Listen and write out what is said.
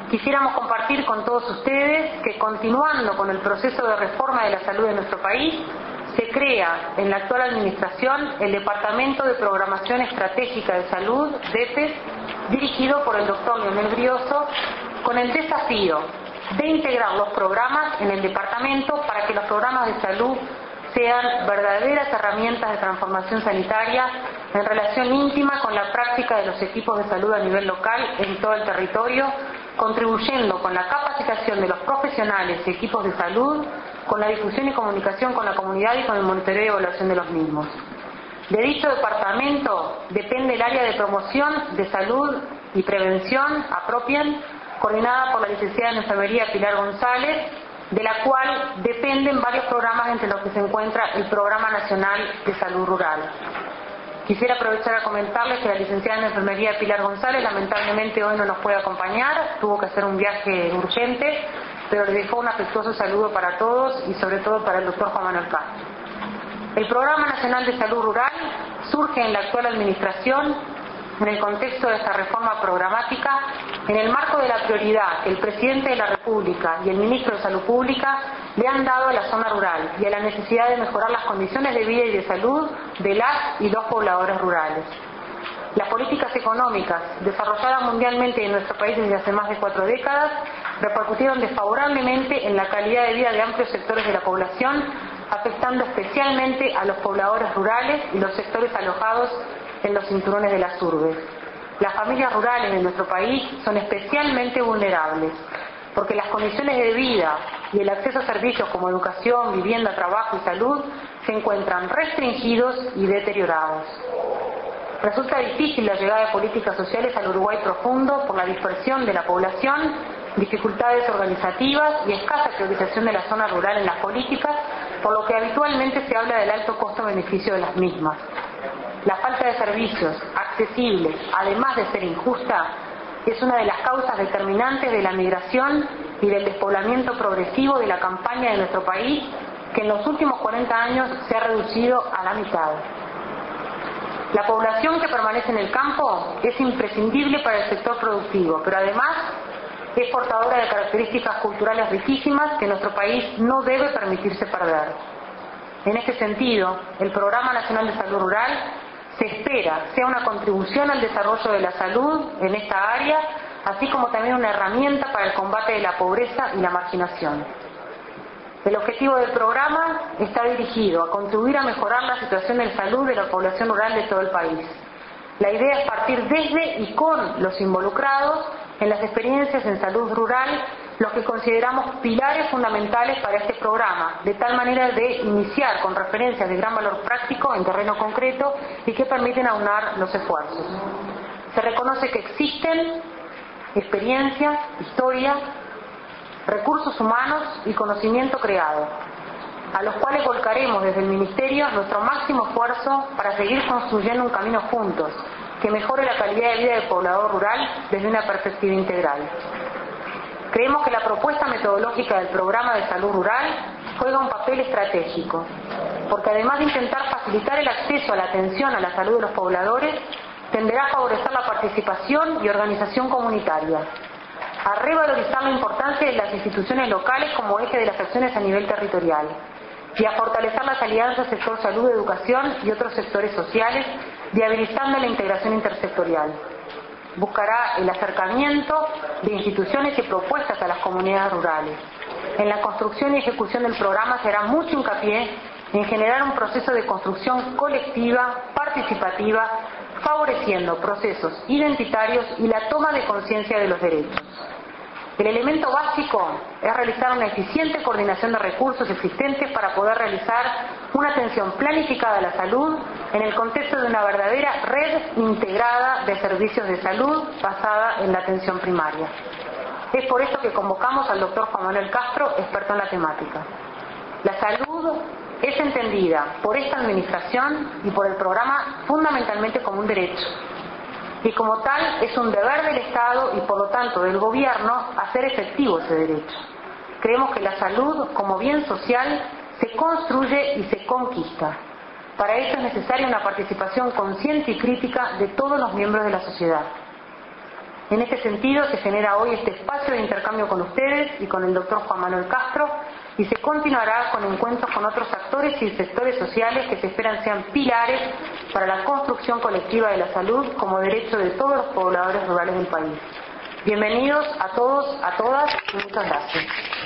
quisiéramos compartir con todos ustedes que, continuando con el proceso de reforma de la salud de nuestro país, se crea en la actual administración el Departamento de Programación Estratégica de Salud, DEPES, dirigido por el doctor Leonel Brioso, con el desafío de integrar los programas en el departamento para que los programas de salud sean verdaderas herramientas de transformación sanitaria en relación íntima con la práctica de los equipos de salud a nivel local en todo el territorio, contribuyendo con la capacitación de los profesionales y equipos de salud, con la difusión y comunicación con la comunidad y con el monitoreo y evaluación de los mismos. De dicho departamento depende el área de promoción de salud y prevención, APROPIEN, coordinada por la licenciada en Enfermería Pilar González, de la cual dependen varios programas entre los que se encuentra el Programa Nacional de Salud Rural. Quisiera aprovechar a comentarles que la licenciada en Enfermería Pilar González lamentablemente hoy no nos puede acompañar, tuvo que hacer un viaje urgente, pero le dejó un afectuoso saludo para todos y sobre todo para el doctor Juan Manuel Castro. El Programa Nacional de Salud Rural surge en la actual administración en el contexto de esta reforma programática, en el marco de la prioridad que el Presidente de la República y el Ministro de Salud Pública le han dado a la zona rural y a la necesidad de mejorar las condiciones de vida y de salud de las y los pobladores rurales. Las políticas económicas desarrolladas mundialmente en nuestro país desde hace más de 4 décadas repercutieron desfavorablemente en la calidad de vida de amplios sectores de la población, afectando especialmente a los pobladores rurales y los sectores alojados en los cinturones de las urbes. Las familias rurales de nuestro país son especialmente vulnerables, porque las condiciones de vida y el acceso a servicios como educación, vivienda, trabajo y salud se encuentran restringidos y deteriorados. Resulta difícil la llegada de políticas sociales al Uruguay profundo por la dispersión de la población, dificultades organizativas y escasa priorización de la zona rural en las políticas, por lo que habitualmente se habla del alto costo-beneficio de las mismas. La falta de servicios accesibles, además de ser injusta, es una de las causas determinantes de la migración y del despoblamiento progresivo de la campaña de nuestro país, que en los últimos 40 años se ha reducido a la mitad. La población que permanece en el campo es imprescindible para el sector productivo, pero además es portadora de características culturales riquísimas que nuestro país no debe permitirse perder. En este sentido, el Programa Nacional de Salud Rural se espera sea una contribución al desarrollo de la salud en esta área, así como también una herramienta para el combate de la pobreza y la marginación. El objetivo del programa está dirigido a contribuir a mejorar la situación de salud de la población rural de todo el país. La idea es partir desde y con los involucrados en las experiencias en salud rural, los que consideramos pilares fundamentales para este programa, de tal manera de iniciar con referencias de gran valor práctico en terreno concreto y que permiten aunar los esfuerzos. Se reconoce que existen experiencia, historia, recursos humanos y conocimiento creado, a los cuales volcaremos desde el Ministerio nuestro máximo esfuerzo para seguir construyendo un camino juntos que mejore la calidad de vida del poblador rural desde una perspectiva integral. Creemos que la propuesta metodológica del Programa de Salud Rural juega un papel estratégico, porque además de intentar facilitar el acceso a la atención a la salud de los pobladores, tenderá a favorecer la participación y organización comunitaria, a revalorizar la importancia de las instituciones locales como eje de las acciones a nivel territorial y a fortalecer las alianzas sector salud, educación y otros sectores sociales, viabilizando la integración intersectorial. Buscará el acercamiento de instituciones y propuestas a las comunidades rurales. En la construcción y ejecución del programa se hará mucho hincapié en generar un proceso de construcción colectiva, participativa, favoreciendo procesos identitarios y la toma de conciencia de los derechos. El elemento básico es realizar una eficiente coordinación de recursos existentes para poder realizar una atención planificada a la salud en el contexto de una verdadera red integrada de servicios de salud basada en la atención primaria. Es por esto que convocamos al doctor Juan Manuel Castro, experto en la temática. La salud es entendida por esta administración y por el programa fundamentalmente como un derecho. Y como tal es un deber del Estado y por lo tanto del Gobierno hacer efectivo ese derecho. Creemos que la salud como bien social se construye y se conquista. Para ello es necesaria una participación consciente y crítica de todos los miembros de la sociedad. En este sentido, se genera hoy este espacio de intercambio con ustedes y con el doctor Juan Manuel Castro, y se continuará con encuentros con otros actores y sectores sociales que se esperan sean pilares para la construcción colectiva de la salud como derecho de todos los pobladores rurales del país. Bienvenidos a todos, a todas, y muchas gracias.